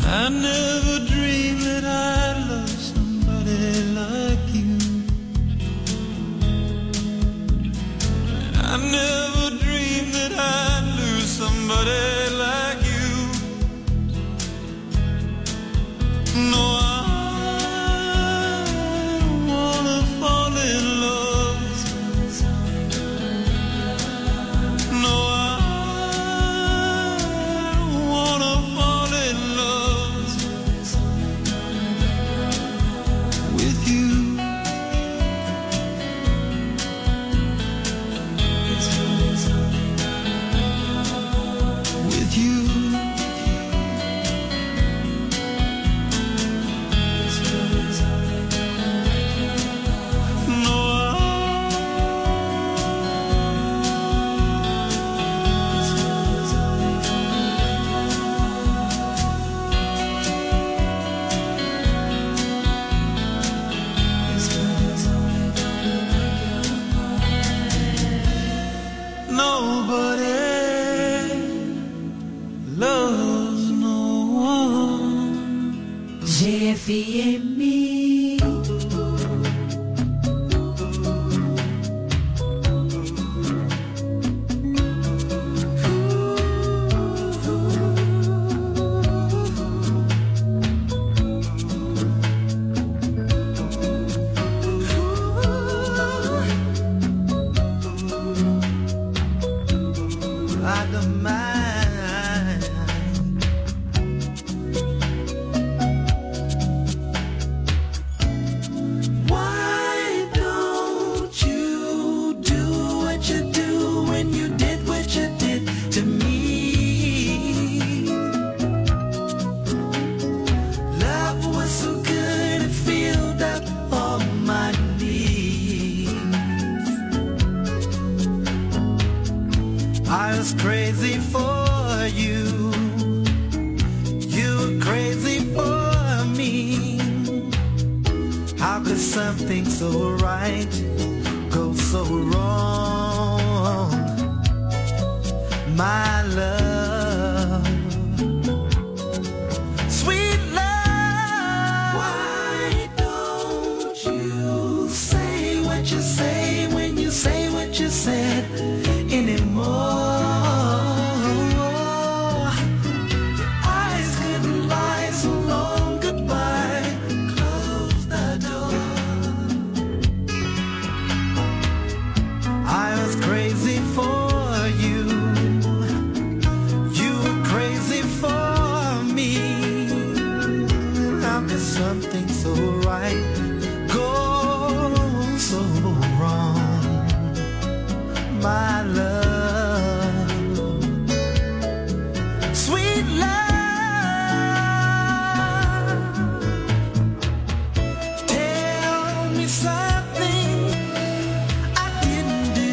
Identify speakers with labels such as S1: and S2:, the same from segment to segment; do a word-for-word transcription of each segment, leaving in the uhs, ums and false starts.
S1: I never dreamed that I'd love somebody like you. I never dreamed that I'd lose somebody like you. No, I don't wanna fall in love. No, I don't wanna fall in love with you. With you. No, nobody loves no one.
S2: J'ai fait aimer.
S1: I don't mind. Why don't you do what you do when you did what you did to me? Love was so good it filled up all my needs. I was crazy for you. You were crazy for me. How could something so right go so wrong? My love, sweet love. Why don't you say what you say when you say what you said anymore? Eyes couldn't lie so long. Goodbye. Close the door. I was crazy for you. You were crazy for me. How could something so right go so wrong? My love, sweet love. Tell me something I didn't do.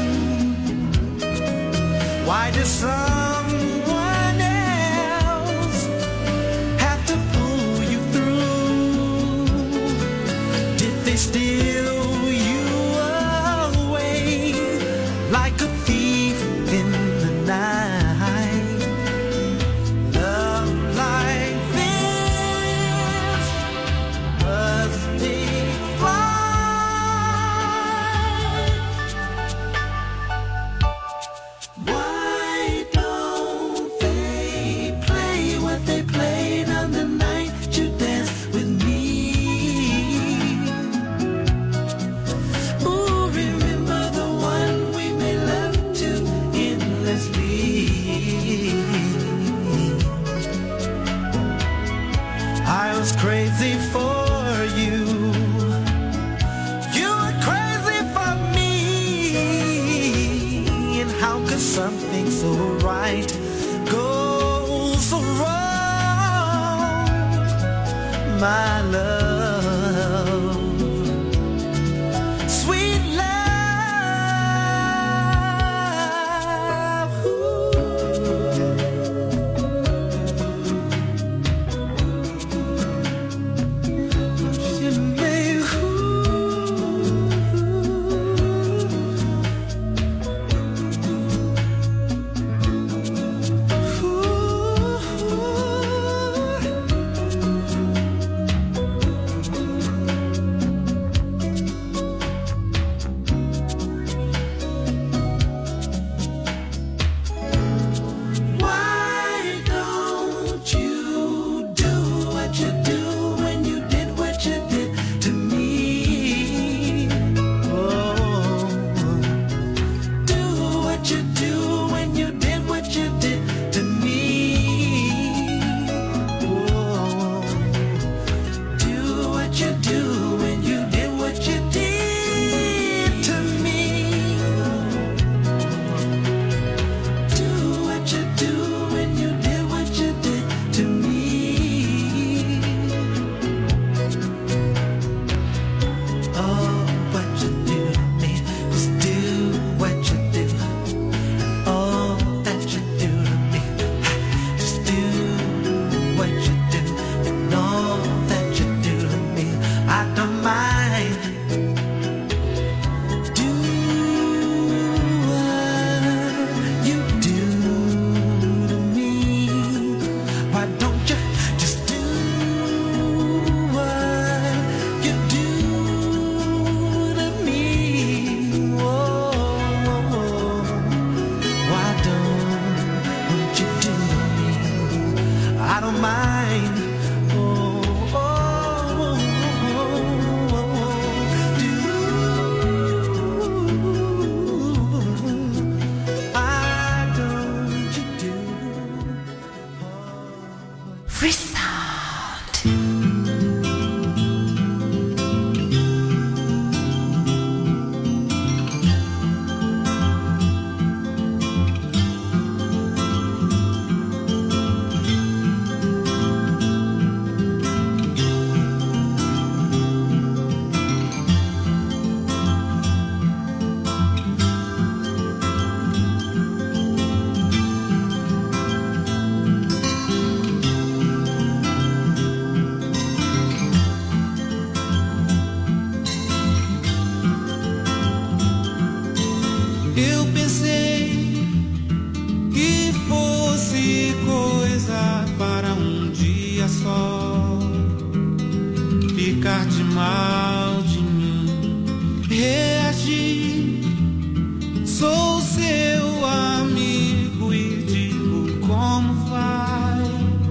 S1: Why does someone else have to pull you through? Did they steal you away like a thief in the night? Love like this must take flight. Why don't they play what they played on the night you danced with me? Ooh, remember the one we made love to endlessly. I was crazy for you. You were crazy for me. And how could something so right go so wrong? My love, sweet love. Ooh. You made, ooh. Ooh.
S2: Free Sound.
S3: Eu pensei que fosse coisa para um dia só, ficar de mal de mim, reagir. Sou seu amigo e digo como vai.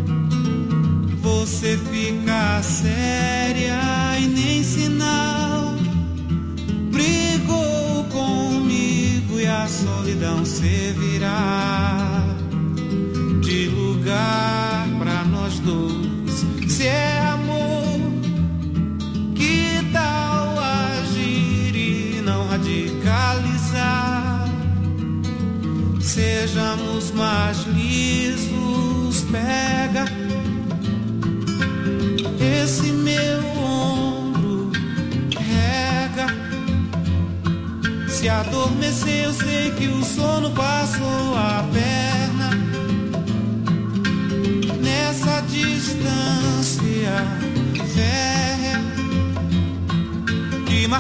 S3: Você fica séria e nem sinal. Brigou comigo e a solidão servirá de lugar pra nós dois. Se é amor, que tal agir e não radicalizar? Sejamos mais lisos, pega esse meu ombro, rega. Se adormecer, eu sei que o sono passou a perna. Nessa distância férrea que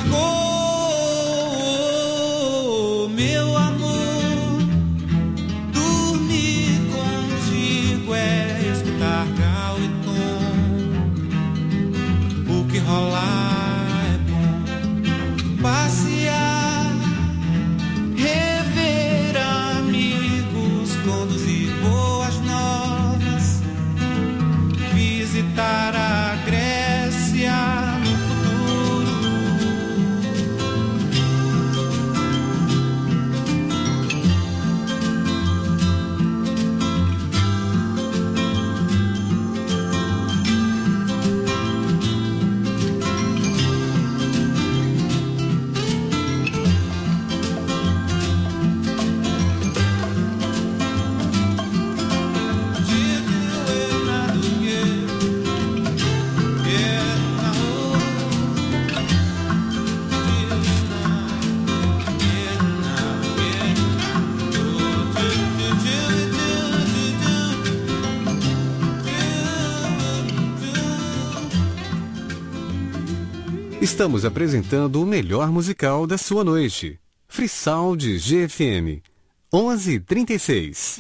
S3: marcou meu amor. Dormir contigo é escutar gal e tom. O que rolar é bom. Passear, rever amigos, conduzir boas novas, visitar a Grécia no futuro.
S4: Estamos apresentando o melhor musical da sua noite. Free Sound G F M, onze e trinta e seis.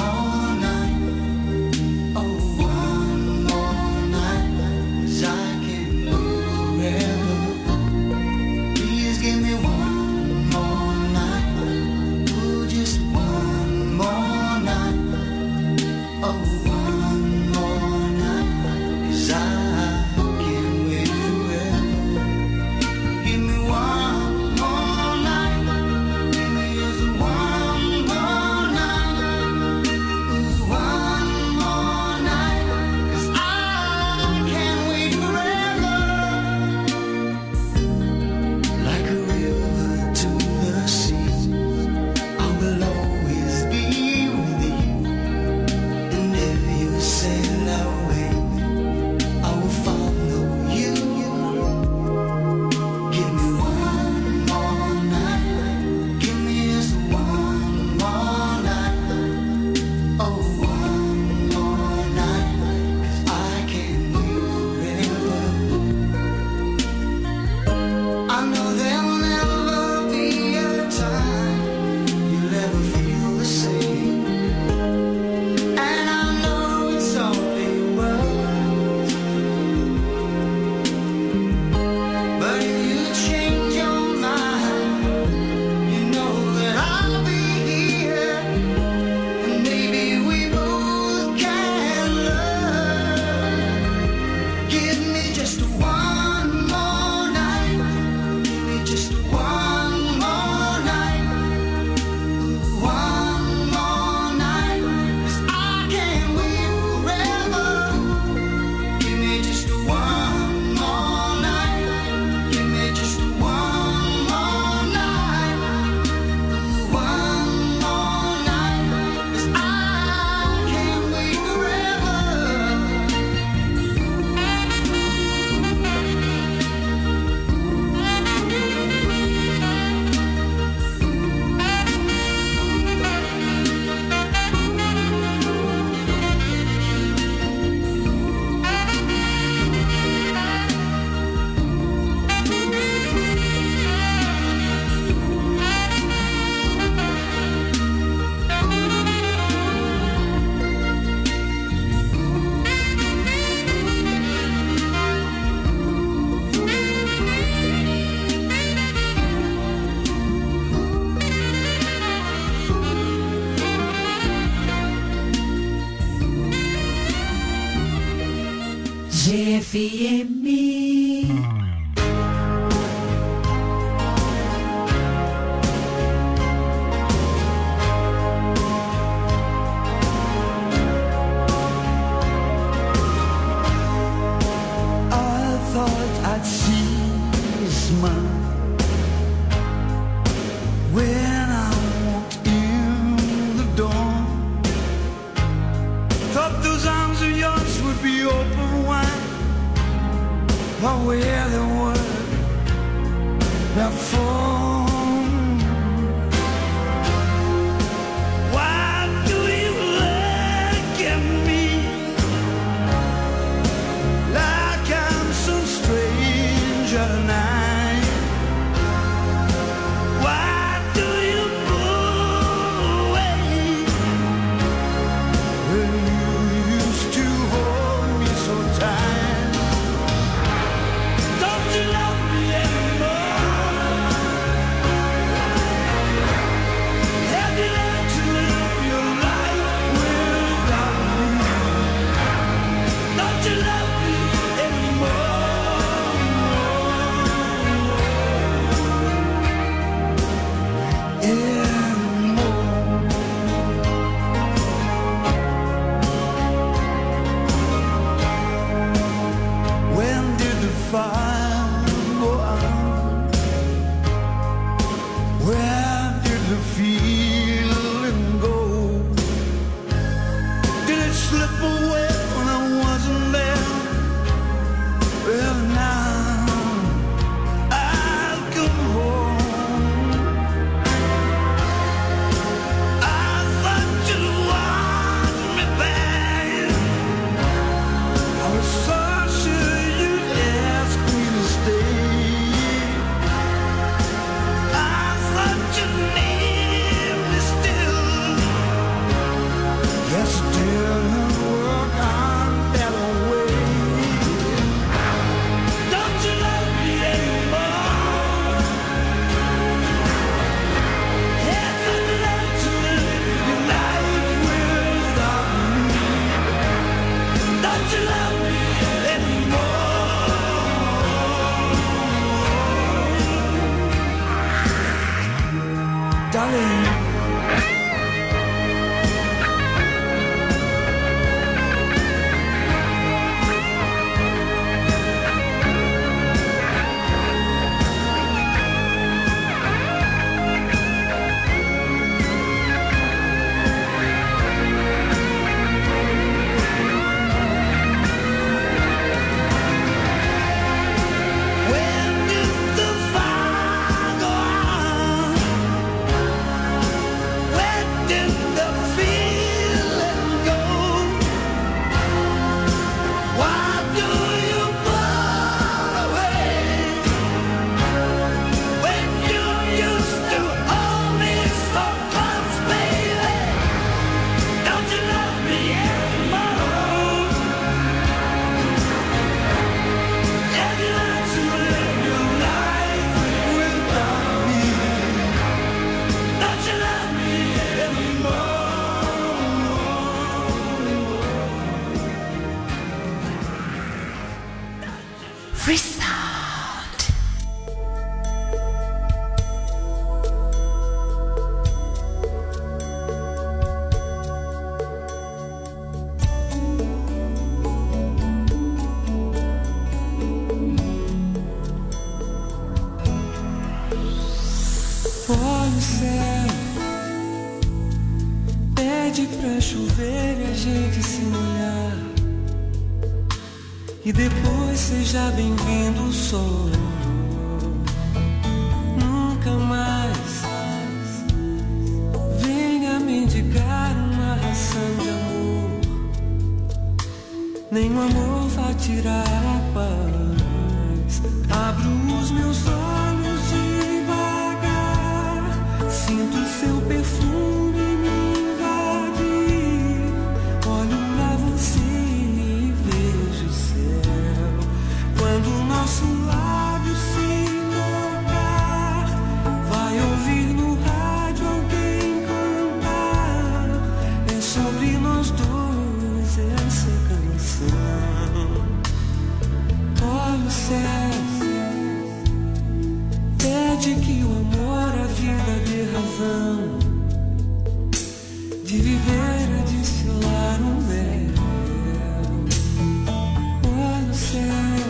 S4: I can't
S2: G F M.
S1: Where the word before. Why do you look at me like I'm some stranger tonight? Why do you pull away when you used to hold me so tight?
S5: Olha o céu, pede pra chover e a gente se molhar. E depois seja bem-vindo o sol. Nunca mais venha mendigar uma ração de amor. Nem o amor vai tirar a paz. Abro os meus olhos devagar, sinto seu perfume me invadir. Olho pra você e vejo o céu. Quando o nosso lábio se tocar, vai ouvir no rádio alguém cantar. É sobre nós dois essa canção. céu pede que o amor, a vida dê razão de viver a desfilar um véu. Olha o céu,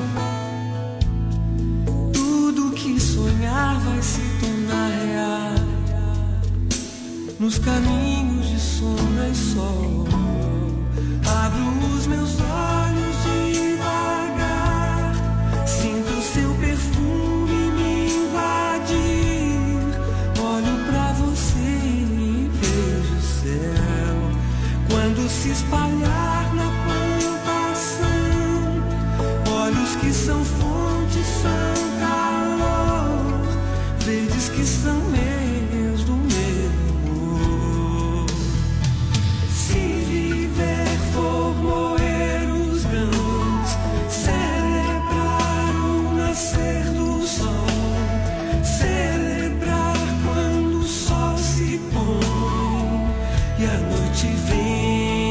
S5: tudo que sonhar vai se tornar real nos caminhos de sombra e sol. Abro os meus olhos devagar, sinto seu perfume me invadir. Olho pra você e vejo o céu quando se espalhar na plantação. Olhos que são fontes, são calor, verdes que são meios do meu amor. Se viver for moer os grãos, celebrar o nascer do sol, celebrar quando o sol se põe e a noite vem.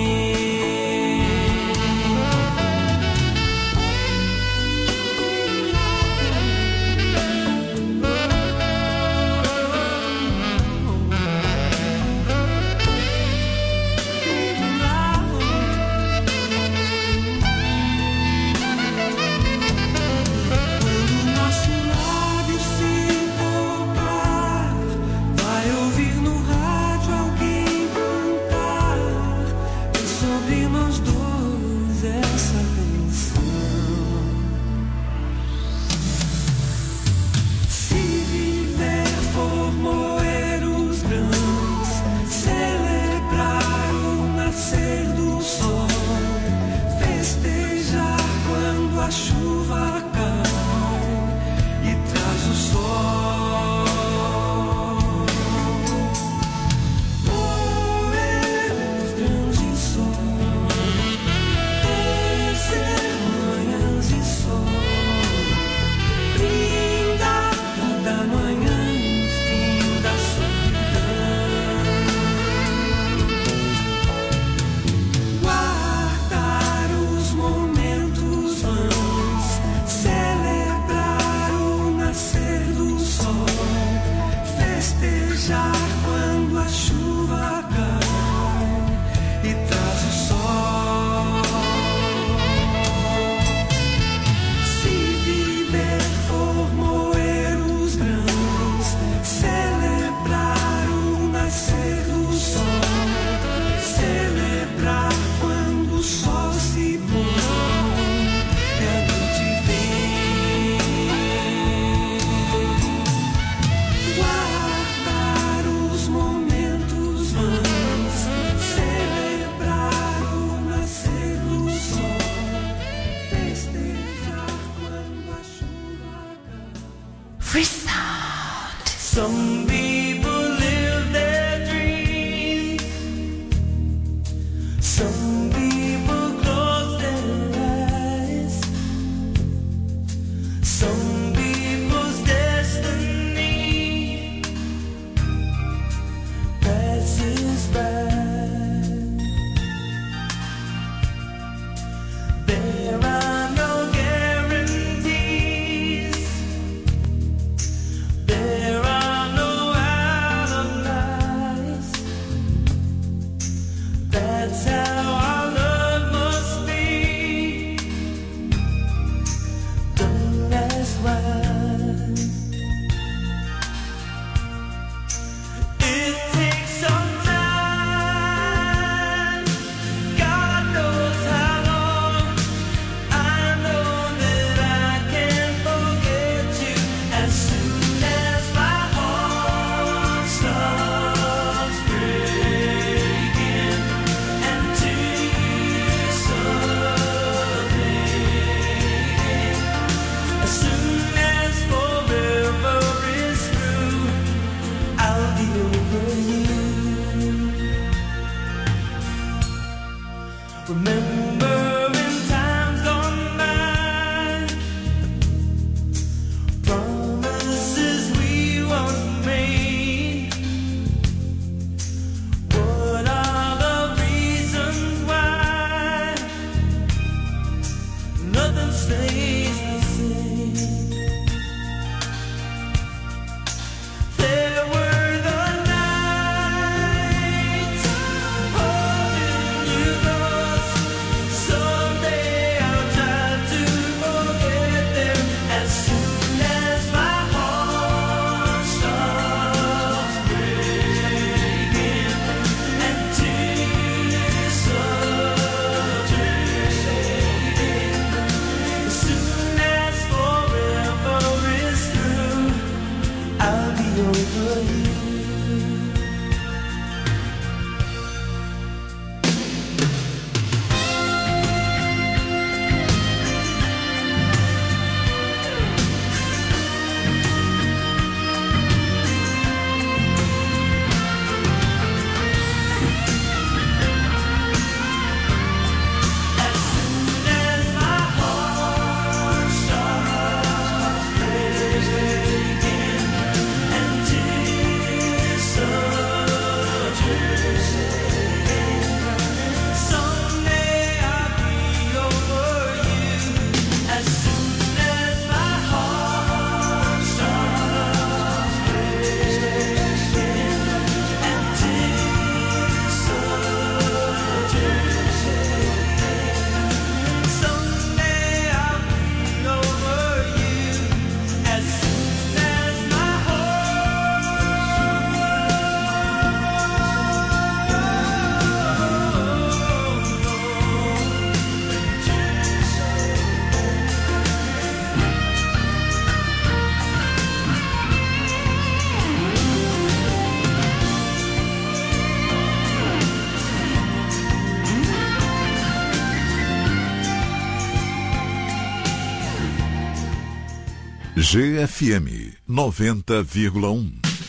S5: A chuva cai e traz o sol. Moer os grãos de sol, descer manhãs de sol, brindar cada manhã no fim da solidão, guardar os momentos vãos, celebrar o nascer do sol, festejar quando a chuva cai e traz o sol. Se viver for moer os grãos, celebrar o nascer do sol, celebrar quando o sol se põe e a noite vem. Guardar os momentos vãos, celebrar o nascer do sol, festejar quando a chuva cai.
S2: Free Sound.
S5: Some people live their dreams, some people close their eyes, some people's destiny passes by. There are no guarantees, there are no
S6: G F M noventa vírgula um.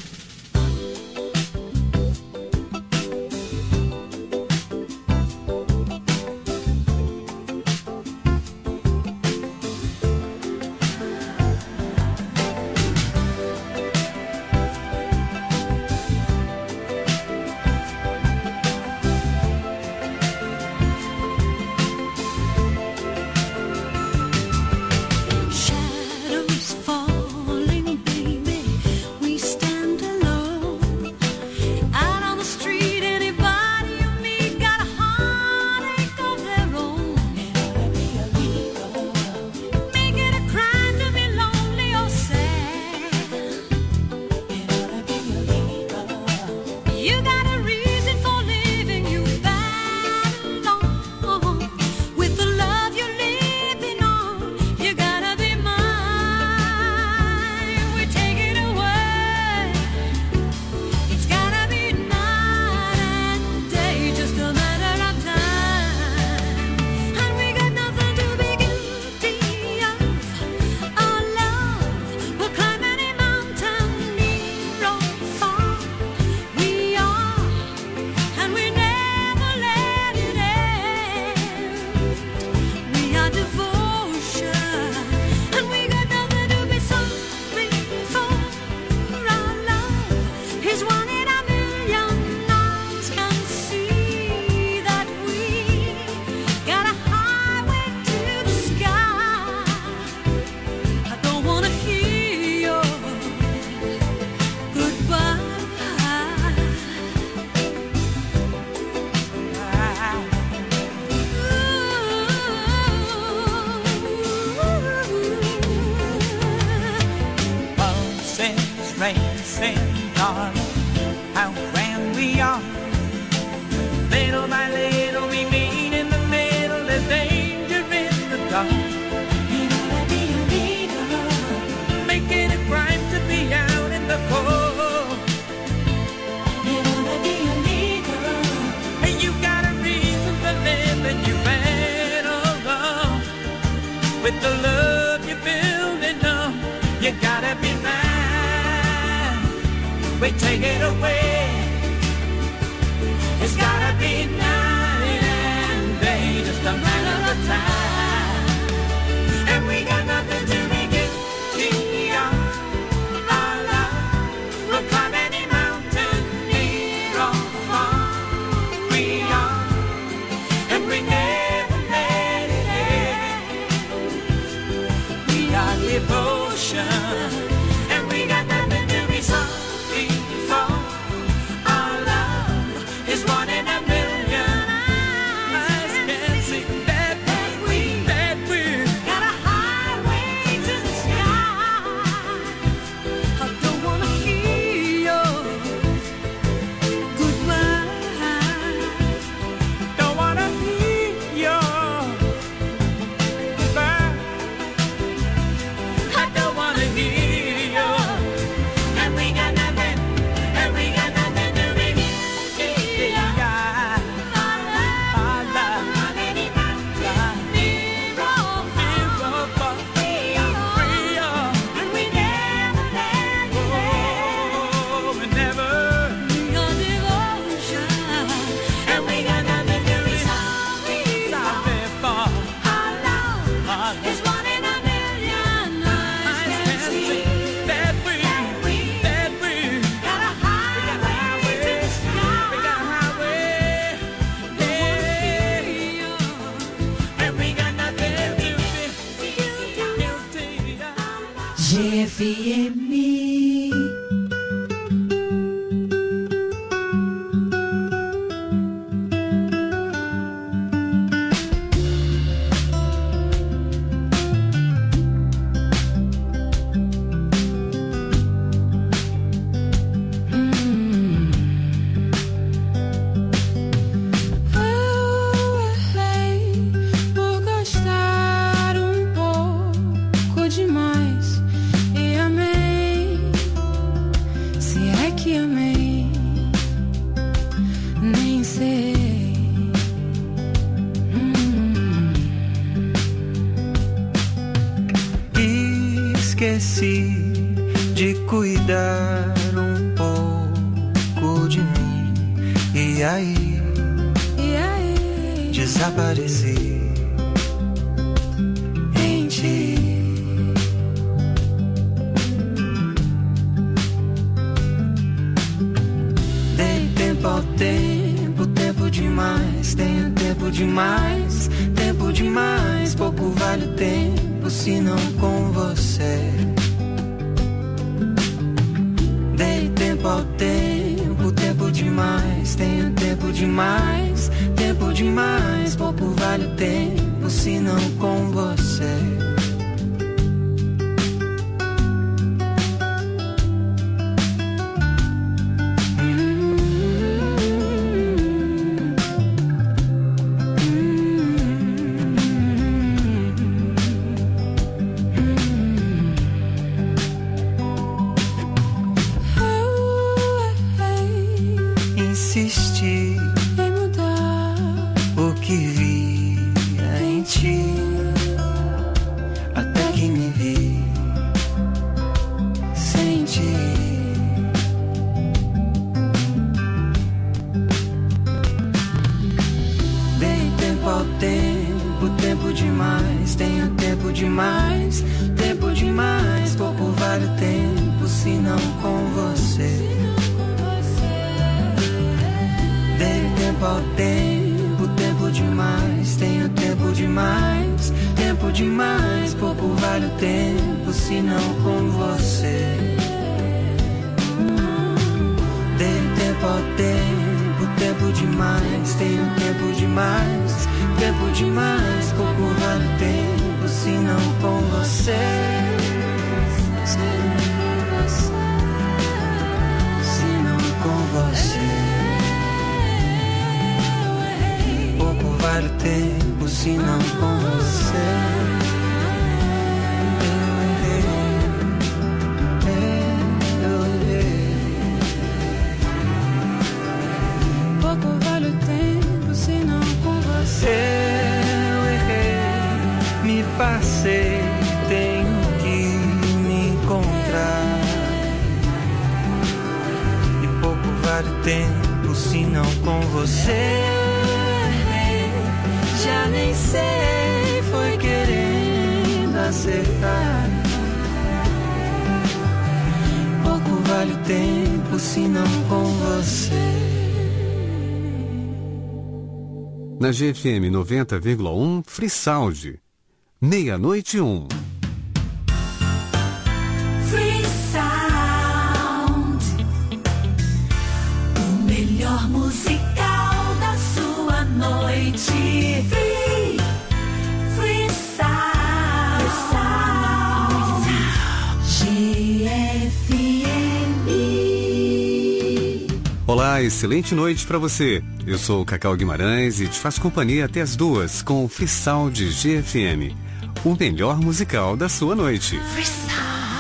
S2: G F M.
S5: Demais e amei
S7: esqueci de cuidar um pouco de mim. E aí,
S5: E aí,
S7: desapareci em ti. Dei tempo ao tempo, tempo demais. Tenho tempo demais, tempo demais. Pouco vale o tempo se não com você. Dei tempo ao tempo, tempo demais. Tenho tempo demais, tempo demais. Pouco vale o tempo se não com você. Insisti
S5: em mudar
S7: o que via em ti, até que me vi sem ti. Dei tempo ao tempo, tempo demais. Tenho tempo demais, tempo demais. Pouco vale o tempo se não com você. Dei tempo ao tempo, tempo demais. Tenho tempo demais, tempo demais. Pouco vale o tempo se não com você. Dei tempo ao tempo, tempo demais. Tenho tempo demais, tempo demais. Pouco vale o tempo se não com você. Se não com você. Pouco vale o tempo se não com você. Eu errei, eu errei.
S5: pouco vale o tempo se não com você.
S7: Eu errei, me passei, tenho que me encontrar. E pouco vale o tempo se não com você. Já nem sei, foi querendo acertar. Pouco vale o tempo se não com você.
S4: Na G F M noventa vírgula um, Free Sound. Meia-noite e um.
S2: Free Sound, o melhor musical da sua noite. Free, Free Sound, G F M.
S4: Olá, excelente noite pra você. Eu sou o Cacau Guimarães e te faço companhia até as duas com o Free Sound G F M, o melhor musical da sua noite.
S2: Free Sound.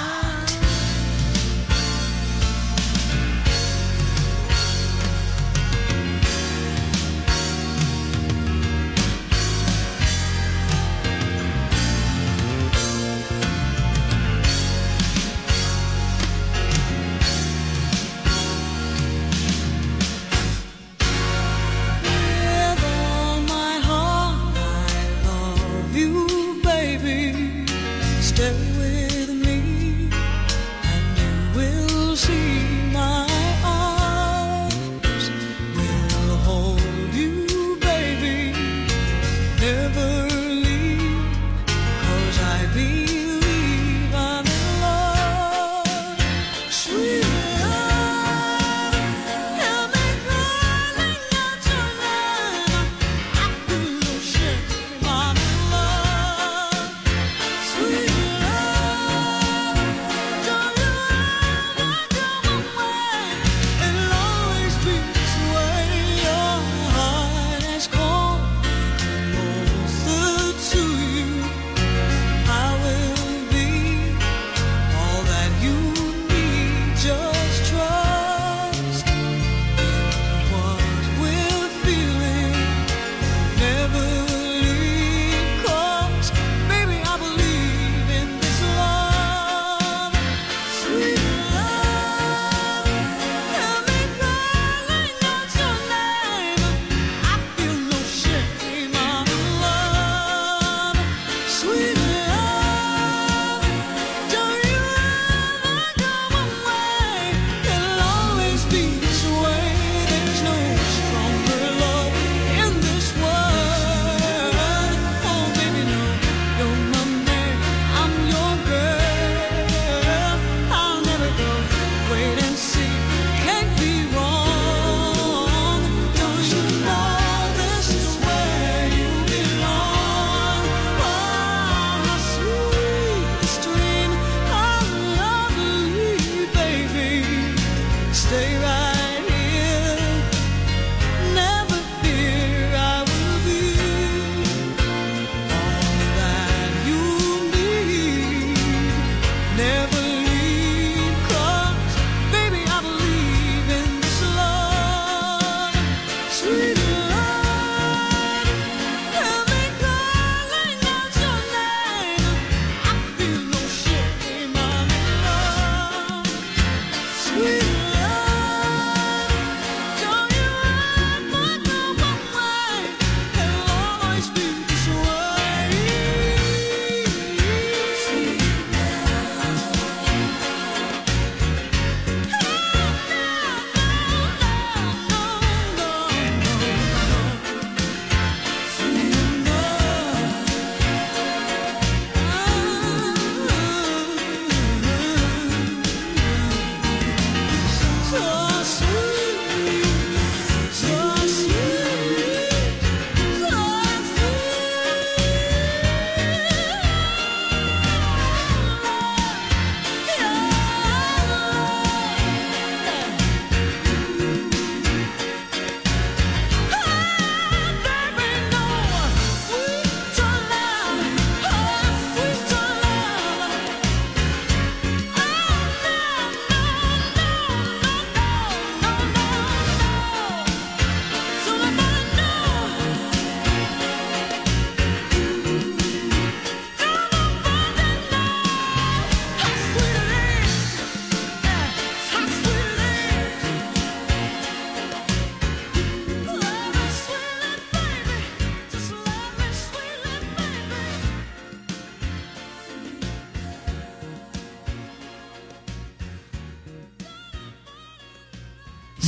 S5: With all my heart, I love you, baby. Stay with me, and you will see my arms will hold you, baby. Never leave, 'cause I believe I'm in love. Sweet love, help me running out tonight. I feel no shame, I'm in love. Sweet love.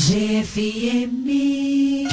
S2: G F M.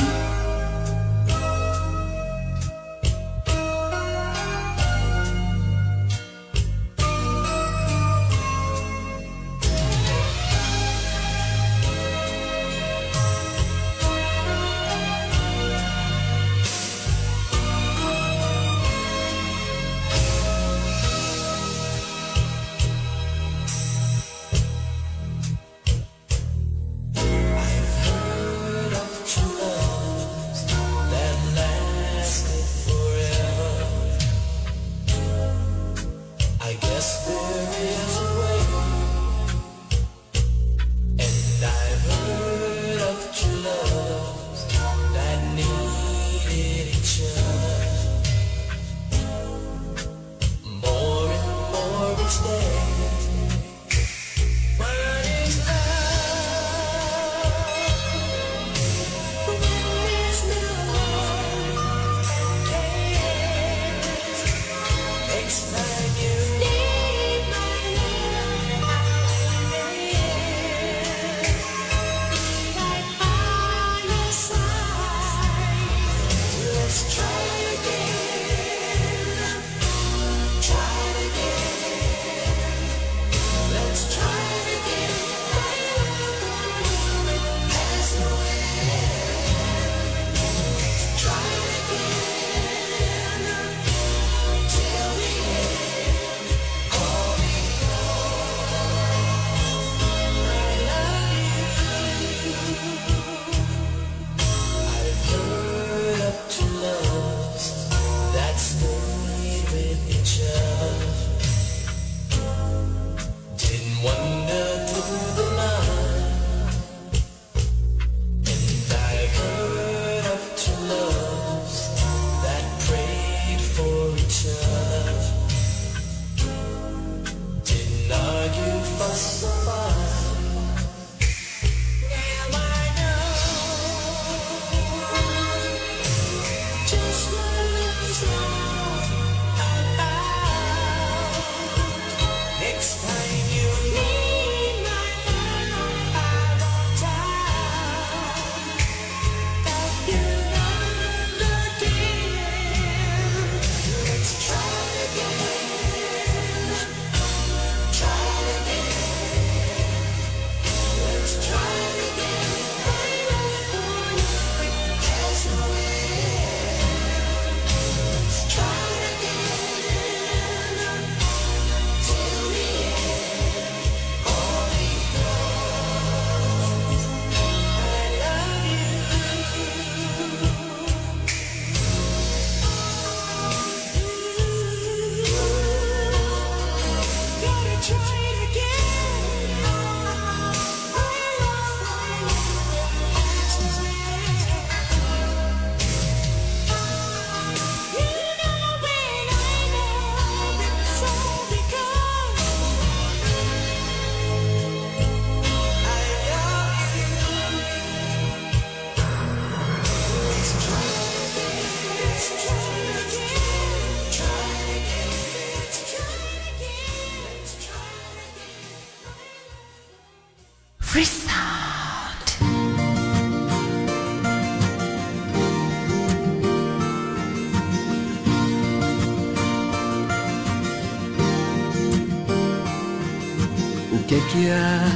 S5: O que é que há?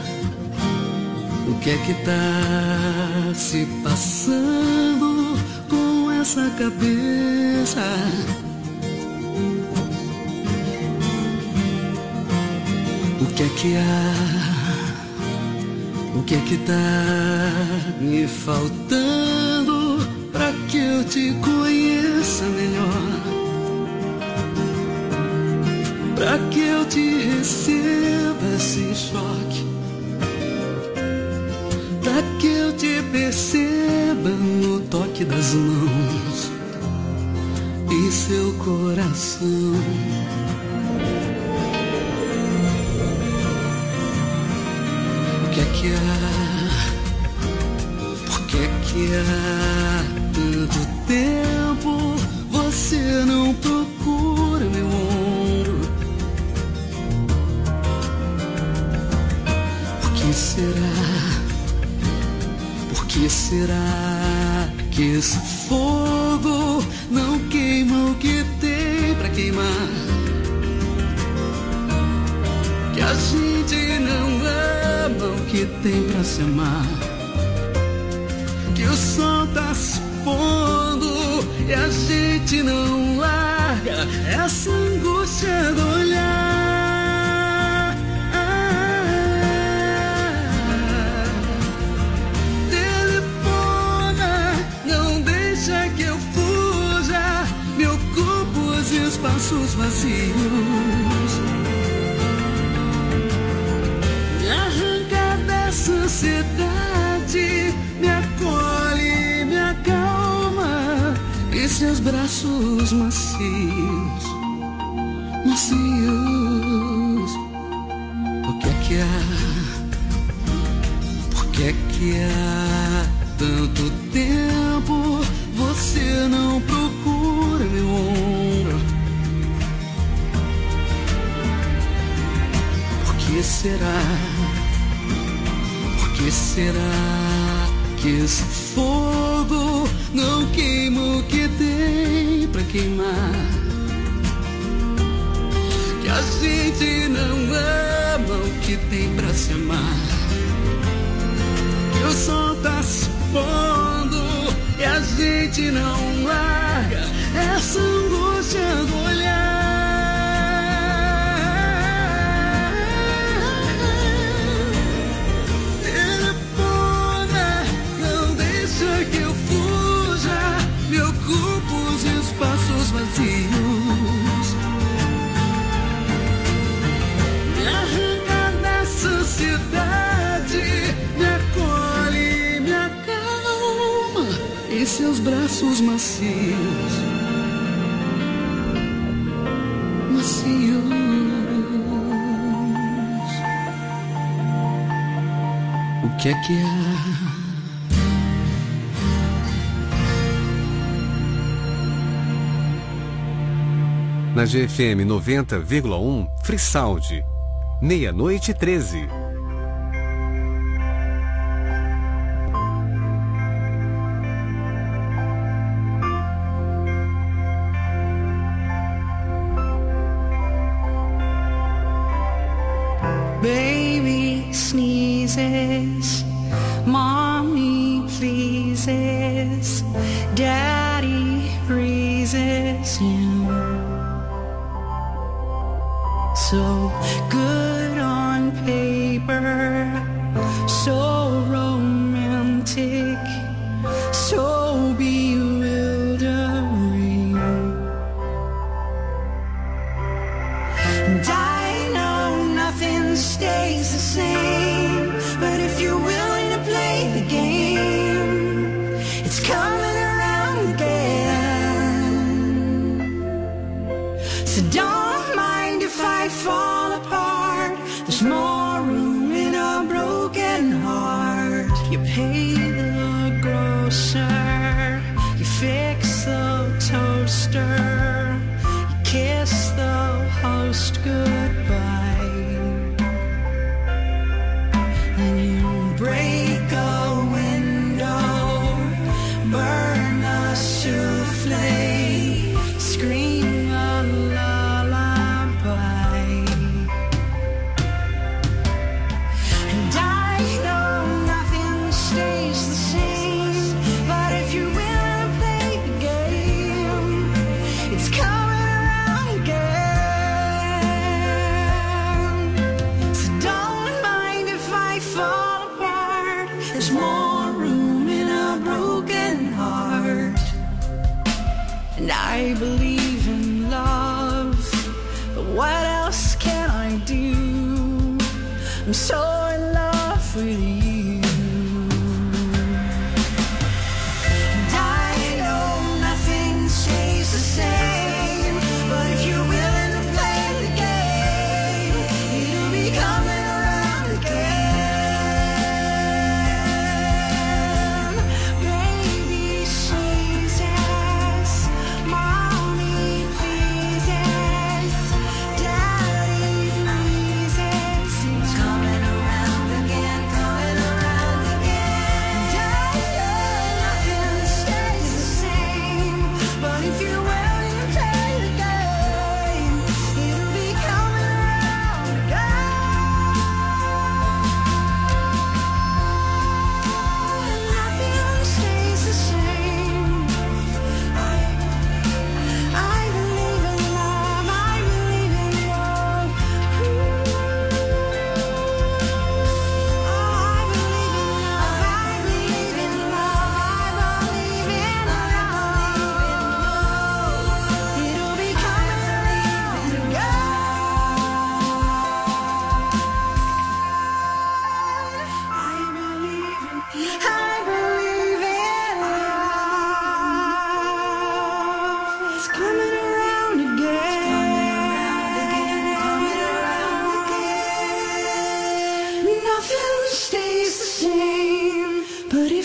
S5: O que é que tá se passando com essa cabeça? O que é que há? O que é que tá me faltando pra que eu te conheça melhor? Pra que eu te receba sem choque, pra que eu te perceba no toque das mãos e seu coração. O que é que há? Por que é que há tanto tempo você não procura meu ombro? Por que será que será que esse fogo não queima o que tem pra queimar? Que a gente não ama o que tem pra se amar. Que o sol tá se pondo e a gente não larga essa angústia do olhar. Telefona, não deixa que eu fuja, me ocupo os espaços vazios. Me arranca dessa ansiedade, me acolhe, me acalma, e seus braços macios, macios. Por que é que há, por que é que há tanto tempo você não procura meu ombro? Por que será, por que será que esse fogo não queima o que tem pra queimar? Que a gente não ama o que tem pra se amar. Que o sol tá se pondo e a gente não larga essa angústia do olhar. Espaços vazios, me arranca dessa cidade, me acolhe, me acalma, e seus braços macios, macios. O que é que há?
S4: Na G F M noventa vírgula um, Free Sound, meia-noite e treze.
S7: Baby sneezes, mommy pleases, daddy breezes him. So good on paper, so romantic, so bewildering. And I know nothing stays the same, but if you're willing to play the game, it's coming around again. So don't mind if I fall apart, there's more room in a broken heart. You pay the grocer, you fix the toaster, you kiss the host goodbye, then you break a window, burn a souffle, scream a lullaby. And I know nothing stays the same, but if you're willing to play the game, it's coming around again. So don't mind if I fall apart, there's more room in a broken heart. And I believe in love, but what else can I do? I'm so in love with you. And I know nothing stays the same, but if you're willing to play the game, it'll be coming around again. Baby Jesus, mommy pleases, daddy pleases, it's coming around.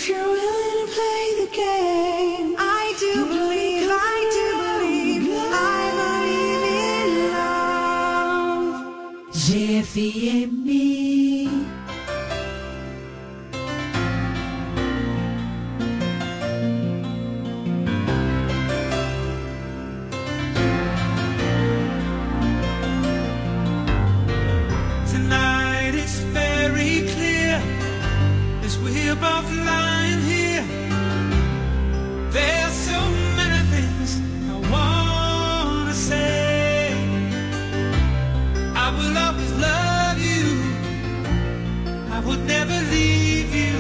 S2: If you're willing to play the game, I do believe, I do believe, I believe in love. G F M.
S3: Tonight it's very clear as we're both lying here. There's so many things I wanna say. I will always love you. I would never leave you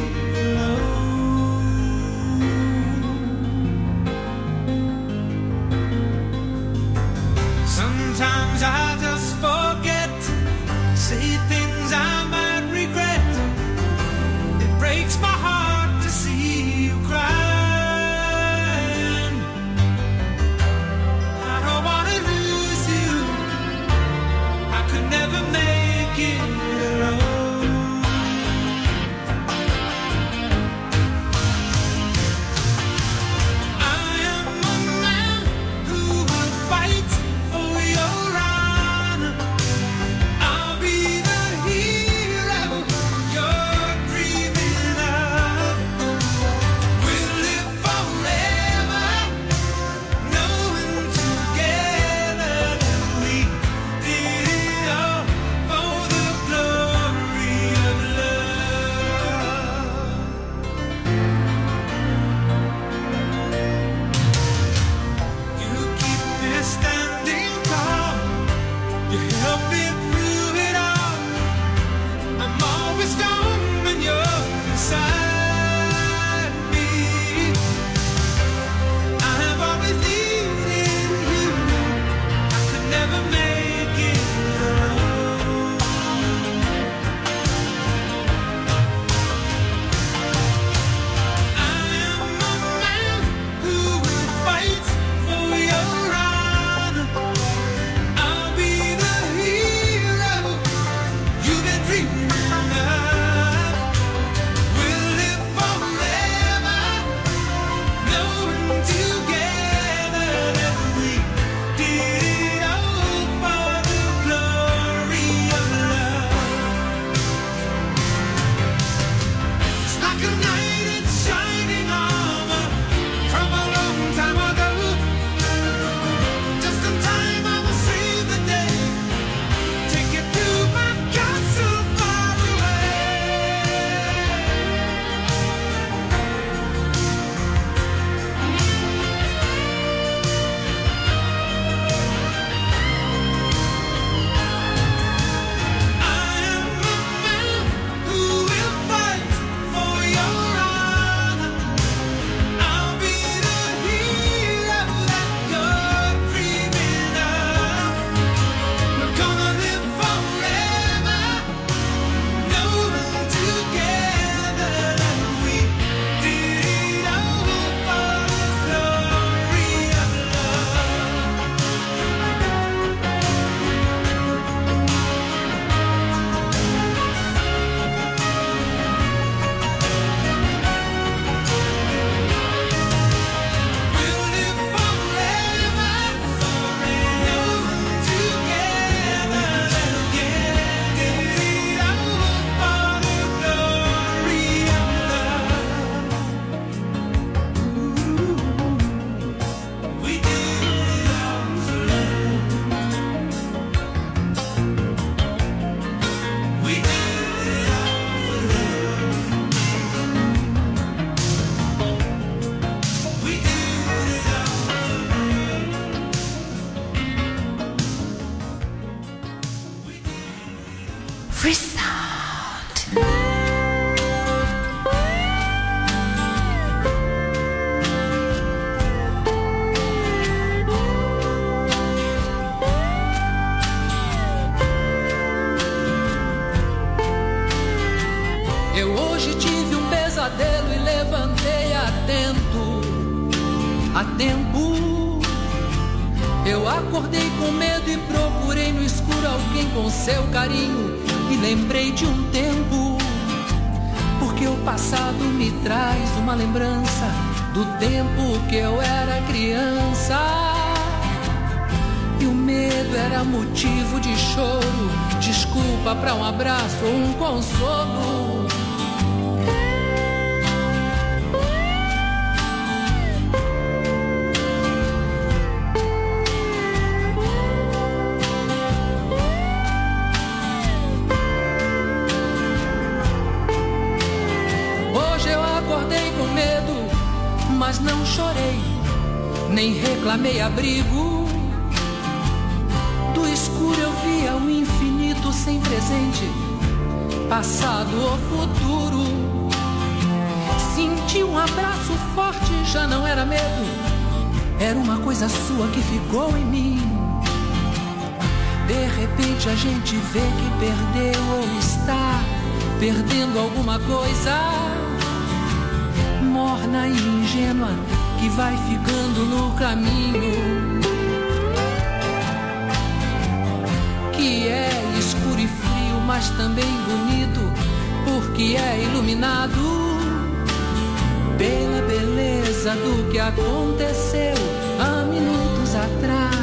S3: alone. Sometimes I just forget, say things I might regret. It breaks my heart to see you crying. I don't wanna lose you. I could never make it alone. I am a man who will fight for your honor. I'll be the hero you're dreaming of. We'll live forever, knowing together that we did it all for the glory of love. You keep me standing tall. You help me through it all. I'm always strong when you're beside me. I have always needed you. I could never make it alone. I am a man who will fight for your honor. I'll be the hero you've been dreaming of. We'll live forever, knowing together that we did it all for the glory of love. It's like a knight in shining armor from a long time ago. Just in time I will save the day. Take you to my castle far away. I am a man who will fight for your honor. I'll be the hero that you're dreaming of. We're gonna live forever, knowing together that we did it all for the glory of love. We'll live forever, knowing together that we did it all for the glory of love. We did it all for love. We did it all for love. We did it all for love.
S2: Free Sound.
S5: Eu hoje tive um pesadelo e levantei atento, a tempo. Eu acordei com medo e procurei no escuro alguém com seu carinho e lembrei de um tempo. Porque Porque o passado me traz uma lembrança do tempo que eu era criança. E o medo era motivo de choro, desculpa pra um abraço ou um consolo. Mas não chorei, nem reclamei abrigo. Do escuro eu via o infinito sem presente, passado ou futuro. Senti um abraço forte, já não era medo, era uma coisa sua que ficou em mim. De repente a gente vê que perdeu ou está perdendo alguma coisa. Morna e ingênua que vai ficando no caminho, que é escuro e frio, mas também bonito, porque é iluminado pela beleza do que aconteceu há minutos atrás.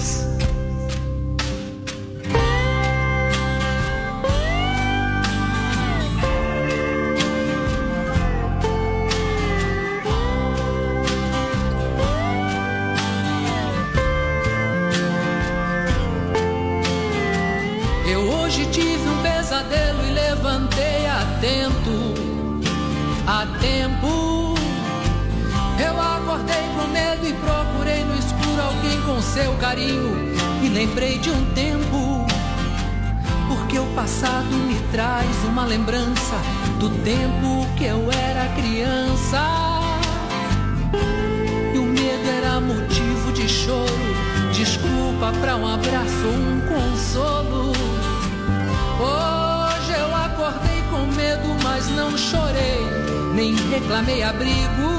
S5: E levantei atento, a tempo. Eu acordei com medo e procurei no escuro alguém com seu carinho. E lembrei de um tempo, porque o passado me traz uma lembrança do tempo que eu era criança. E o medo era motivo de choro, desculpa pra um abraço ou um consolo. Hoje eu acordei com medo, mas não chorei, nem reclamei abrigo.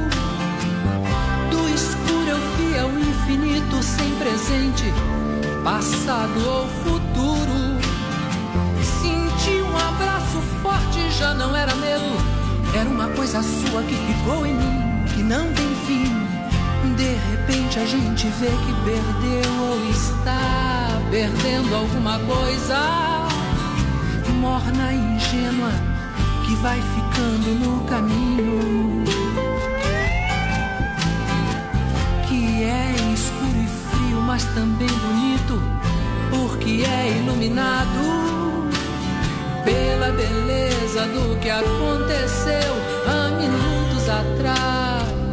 S5: Do escuro eu via o infinito sem presente, passado ou futuro. Senti um abraço forte, já não era medo, era uma coisa sua que ficou em mim, que não tem fim. De repente a gente vê que perdeu ou está perdendo alguma coisa. Morna e ingênua que vai ficando no caminho, que é escuro e frio, mas também bonito, porque é iluminado pela beleza do que aconteceu há minutos atrás.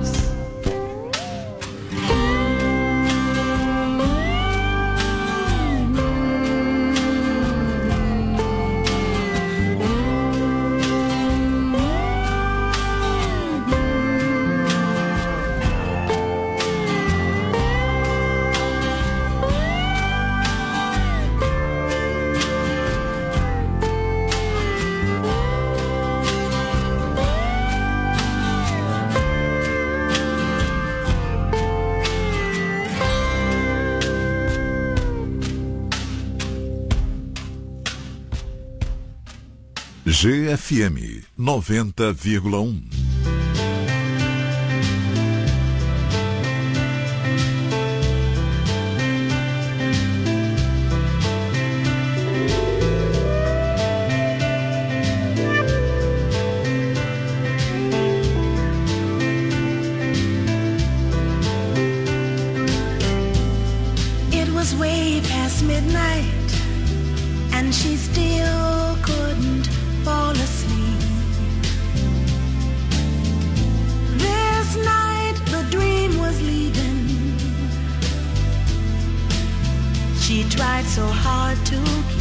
S6: G F M noventa vírgula um.
S2: It was way past midnight and she still couldn't fall asleep. This night the dream was leaving. She tried so hard to keep